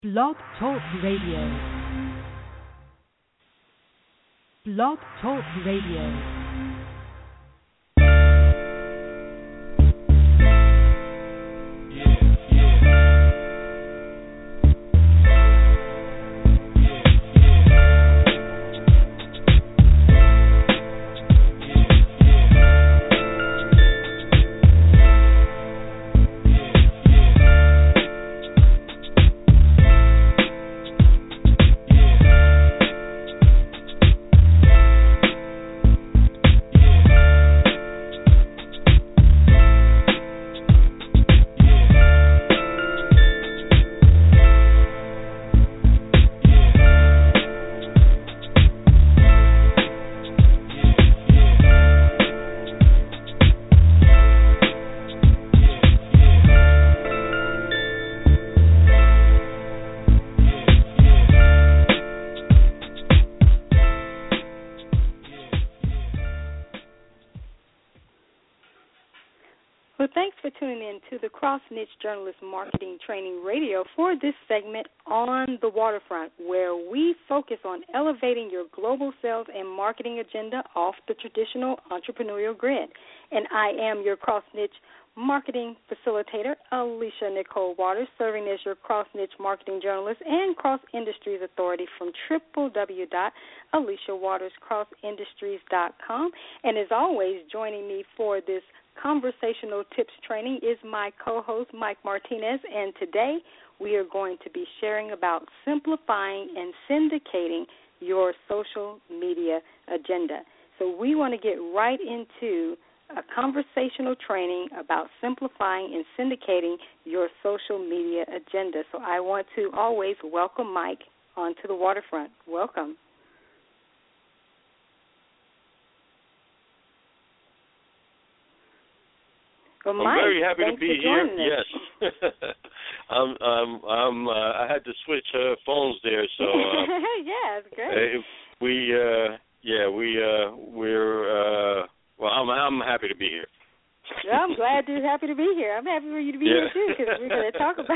Blog Talk Radio. Blog Talk Radio. Well, thanks for tuning in to the Cross Niche Journalist Marketing Training Radio for this segment on the waterfront, where we focus on elevating your global sales and marketing agenda off the traditional entrepreneurial grid. And I am your Cross Niche Marketing Facilitator, Alicia Nicole Waters, serving as your Cross Niche Marketing Journalist and Cross Industries Authority from www.aliciawaterscrossindustries.com. And as always, joining me for this conversational tips training is my co-host, Mike Martinez, and today we are going to be sharing about simplifying and syndicating your social media agenda. So we want to get right into a conversational training about simplifying and syndicating your social media agenda. So I want to always welcome Mike onto the waterfront. Welcome. Well, Mike, I'm very happy to be here. Yes, I had to switch phones there, so yeah, it's great. I'm happy to be here. Well, I'm glad you're happy to be here. I'm happy for you to be here too, because we're going to talk about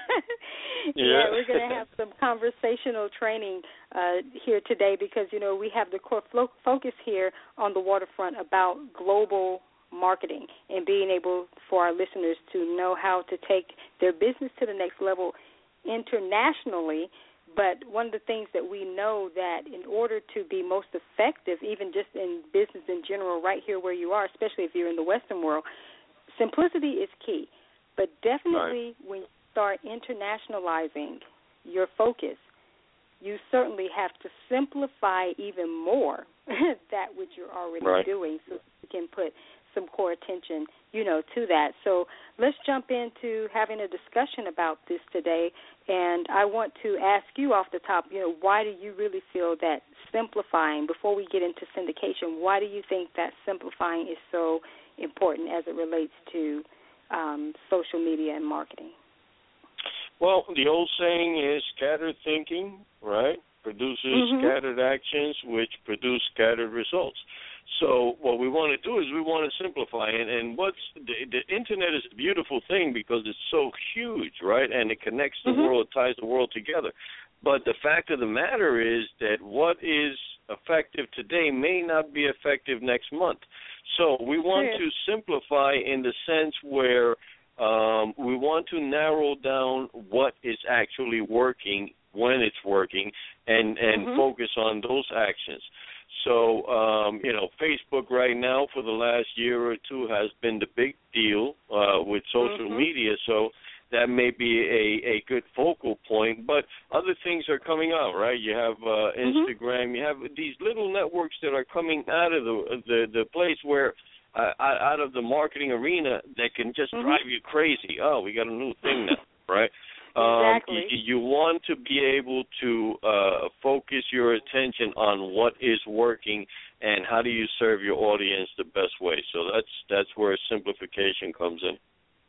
we're going to have some conversational training here today, because we have the core focus here on the waterfront about global marketing and being able for our listeners to know how to take their business to the next level internationally. But one of the things that we know that in order to be most effective, even just in business in general, right here where you are, especially if you're in the Western world, simplicity is key. But definitely when you start internationalizing your focus, you certainly have to simplify even more that which you're already doing, so you can put some core attention, to that. So let's jump into having a discussion about this today. And I want to ask you off the top, why do you really feel that simplifying, before we get into syndication, why do you think that simplifying is so important as it relates to social media and marketing? Well, the old saying is scattered thinking, right, produces scattered actions, which produce scattered results. So what we want to do is we want to simplify it. And the Internet is a beautiful thing because it's so huge, right? And it connects the world, ties the world together. But the fact of the matter is that what is effective today may not be effective next month. So we want to simplify in the sense where we want to narrow down what is actually working, when it's working, and focus on those actions. So, Facebook right now for the last year or two has been the big deal with social media, so that may be a good focal point. But other things are coming out, right? You have Instagram, you have these little networks that are coming out of the place where, out of the marketing arena, that can just drive you crazy. Oh, we got a new thing now, right? Exactly. You want to be able to focus your attention on what is working and how do you serve your audience the best way. So that's where simplification comes in.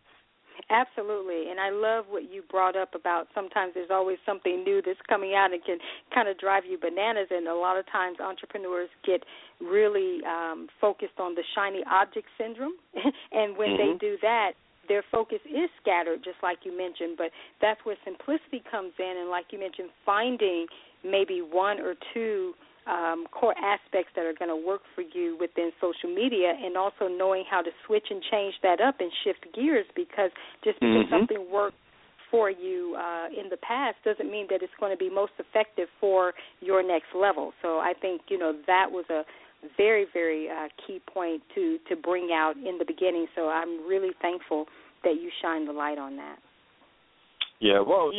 Absolutely, and I love what you brought up about sometimes there's always something new that's coming out and can kind of drive you bananas, and a lot of times entrepreneurs get really focused on the shiny object syndrome, and when they do that, their focus is scattered, just like you mentioned, but that's where simplicity comes in, and like you mentioned, finding maybe one or two core aspects that are going to work for you within social media, and also knowing how to switch and change that up and shift gears, because just because something worked for you in the past doesn't mean that it's going to be most effective for your next level. So I think, that was a very, very key point to bring out in the beginning. So I'm really thankful that you shine the light on that. Yeah, well,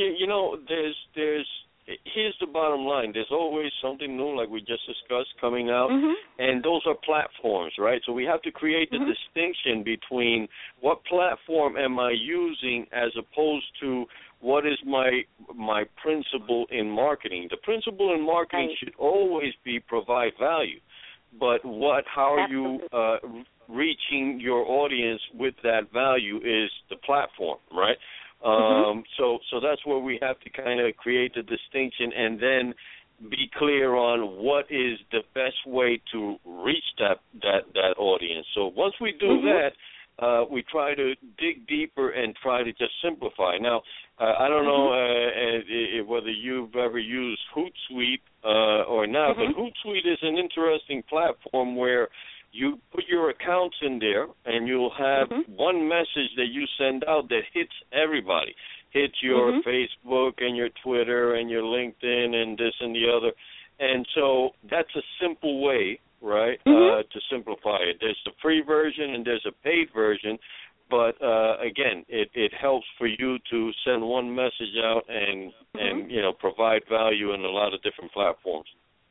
here's the bottom line. There's always something new, like we just discussed, coming out, and those are platforms, right? So we have to create the distinction between what platform am I using as opposed to what is my principle in marketing. The principle in marketing should always be provide value, but how are you reaching your audience with that value is the platform, right? So that's where we have to kind of create the distinction and then be clear on what is the best way to reach that audience. So once we do that, we try to dig deeper and try to just simplify. Now, I don't know whether you've ever used Hootsuite or not, but Hootsuite is an interesting platform where you put your accounts in there, and you'll have one message that you send out that hits everybody, hits your Facebook and your Twitter and your LinkedIn and this and the other. And so that's a simple way, right, to simplify it. There's the free version and there's a paid version, but, again, it helps for you to send one message out and provide value in a lot of different platforms.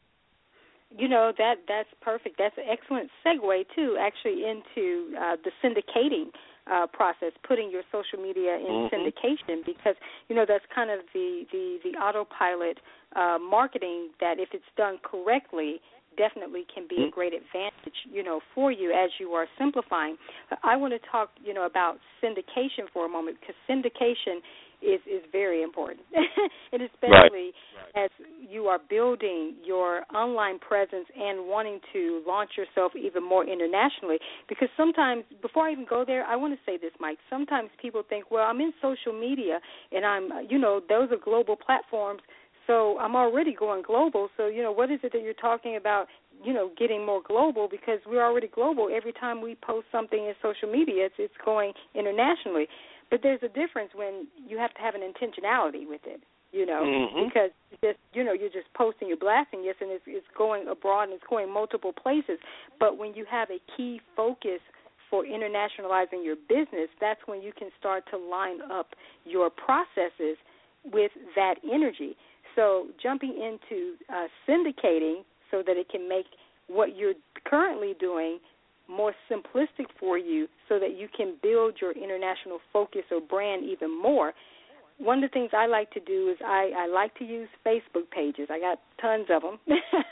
That's perfect. That's an excellent segue, too, actually, into the syndicating process, putting your social media in syndication, because, that's kind of the autopilot marketing that, if it's done correctly, definitely can be a great advantage, for you as you are simplifying. I want to talk, about syndication for a moment, because syndication is very important, and especially as you are building your online presence and wanting to launch yourself even more internationally. Because sometimes, before I even go there, I want to say this, Mike. Sometimes people think, well, I'm in social media, and I'm, those are global platforms, so I'm already going global. So, what is it that you're talking about, getting more global? Because we're already global. Every time we post something in social media, it's going internationally. But there's a difference when you have to have an intentionality with it, because you're just posting, you're blasting, yes, and it's going abroad and it's going multiple places. But when you have a key focus for internationalizing your business, that's when you can start to line up your processes with that energy. So jumping into syndicating so that it can make what you're currently doing more simplistic for you, so that you can build your international focus or brand even more. One of the things I like to do is I like to use Facebook pages. I got tons of them.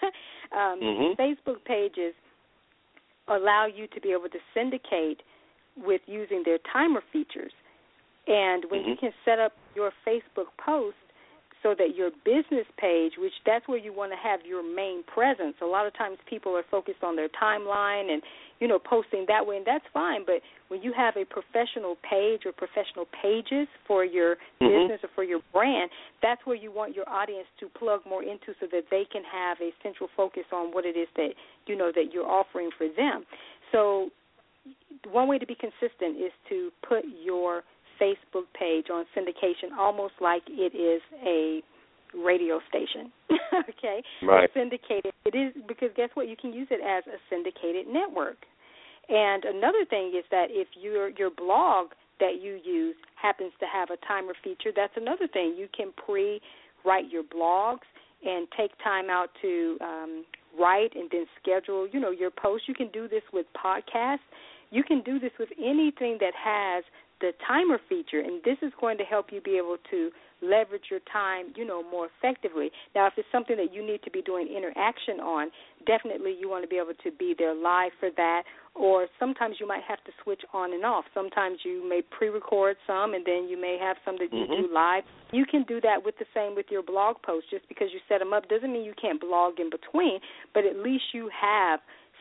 Facebook pages allow you to be able to syndicate with using their timer features. And when you can set up your Facebook post so that your business page, which that's where you want to have your main presence. A lot of times people are focused on their timeline and, posting that way, and that's fine. But when you have a professional page or professional pages for your business or for your brand, that's where you want your audience to plug more into, so that they can have a central focus on what it is that, that you're offering for them. So one way to be consistent is to put your Facebook page on syndication almost like it is a radio station, okay? Right. Syndicated. It is, because guess what? You can use it as a syndicated network. And another thing is that if your blog that you use happens to have a timer feature, that's another thing. You can pre-write your blogs and take time out to write and then schedule, your posts. You can do this with podcasts. You can do this with anything that has the timer feature, and this is going to help you be able to leverage your time, more effectively. Now, if it's something that you need to be doing interaction on, definitely you want to be able to be there live for that, or sometimes you might have to switch on and off. Sometimes you may pre-record some, and then you may have some that you do live. You can do that with your blog posts. Just because you set them up doesn't mean you can't blog in between, but at least you have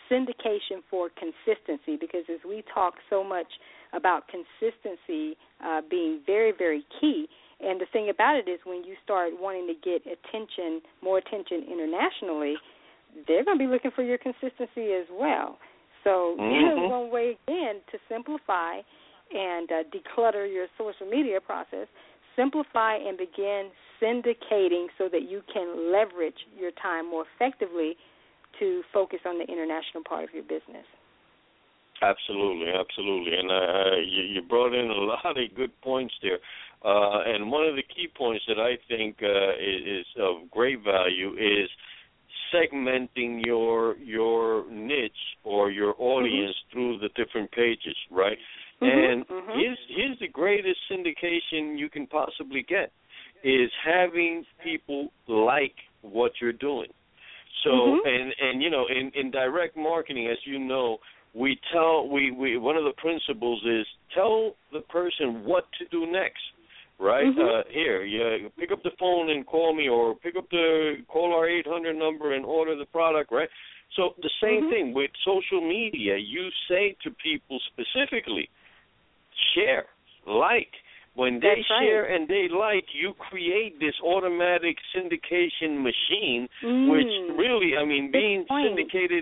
syndication for consistency, because as we talk so much about consistency being very, very key, and the thing about it is when you start wanting to get more attention internationally, they're going to be looking for your consistency as well. So one way, again, to simplify and declutter your social media process, simplify and begin syndicating so that you can leverage your time more effectively to focus on the international part of your business. Absolutely. And you brought in a lot of good points there. And one of the key points that I think is of great value is segmenting your niche or your audience through the different pages, right? And here's the greatest syndication you can possibly get is having people like what you're doing. So and you know, in direct marketing, as you know, we one of the principles is tell the person what to do next. Right? Here, pick up the phone and call me, or call our 800 number and order the product, right? So the same thing with social media. You say to people specifically, share, like. When they share and they like, you create this automatic syndication machine, which really, I mean, being syndicated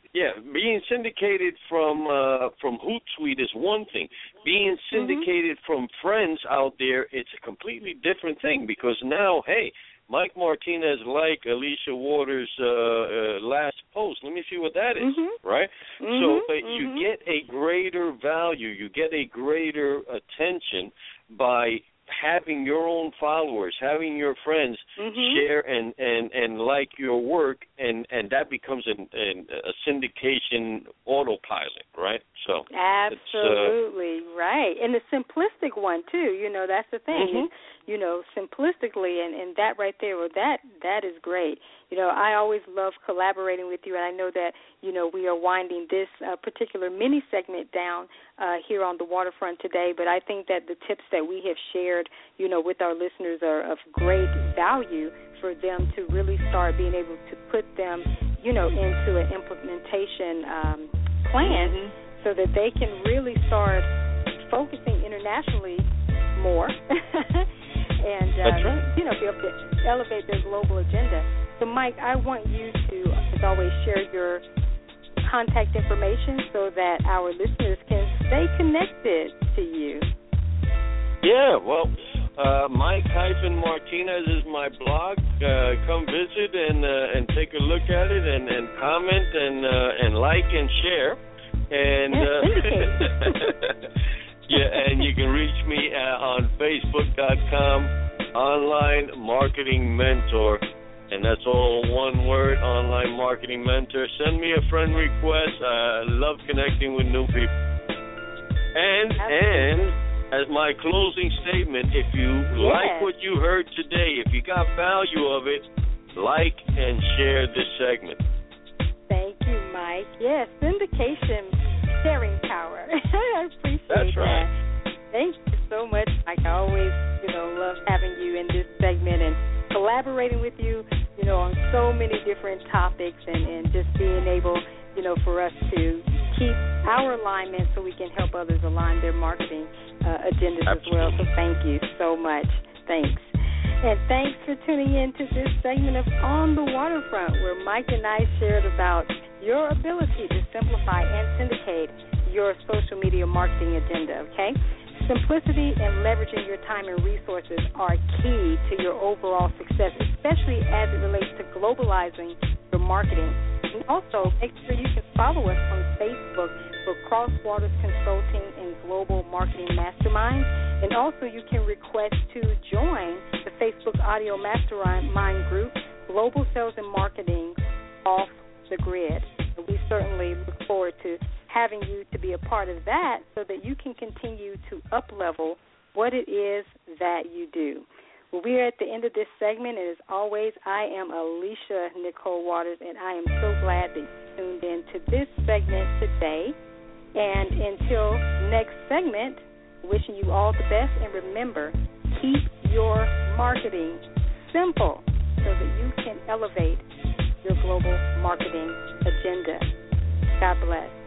from Hootsuite is one thing. Being syndicated from friends out there, it's a completely different thing, because now, hey, Mike Martinez liked Alicia Waters' last post. Let me see what that is, right? So you get a greater value, you get a greater attention by having your own followers, having your friends share and like your work, and that becomes a syndication autopilot, right? So absolutely right, and the simplistic one too. You know, that's the thing. You know, simplistically, and that right there, well, that is great. You know, I always love collaborating with you, and I know that, you know, we are winding this particular mini segment down here on the waterfront today, but I think that the tips that we have shared, you know, with our listeners are of great value for them to really start being able to put them, you know, into an implementation plan so that they can really start focusing internationally more and, you know, be able to elevate their global agenda. So, Mike, I want you to, as always, share your contact information so that our listeners can stay connected to you. Yeah, well, Mike-Martinez is my blog. Come visit and take a look at it and comment and like and share. And and you can reach me on Facebook.com, Online Marketing Mentor. And that's all one word, Online Marketing Mentor. Send me a friend request. I love connecting with new people. And as my closing statement, if you like what you heard today, if you got value of it, like and share this segment. Thank you, Mike. Yes, syndication, sharing power. I appreciate that. Right. Thank you so much, Mike. I always, you know, love having you in this segment and collaborating with you, you know, on so many different topics and just being able, you know, for us to keep our alignment so we can help others align their marketing agendas as well. So thank you so much. Thanks. And thanks for tuning in to this segment of On the Waterfront, where Mike and I shared about your ability to simplify and syndicate your social media marketing agenda, okay? Simplicity and leveraging your time and resources are key to your overall success, especially as it relates to globalizing your marketing. And also, make sure you can follow us on Facebook for Crosswaters Consulting and Global Marketing Mastermind. And also, you can request to join the Facebook Audio Mastermind group, Global Sales and Marketing Off the Grid. And we certainly look forward to having you to be a part of that so that you can continue to up-level what it is that you do. Well, we are at the end of this segment, and as always, I am Alicia Nicole Waters, and I am so glad that you tuned in to this segment today. And until next segment, wishing you all the best, and remember, keep your marketing simple so that you can elevate your global marketing agenda. God bless.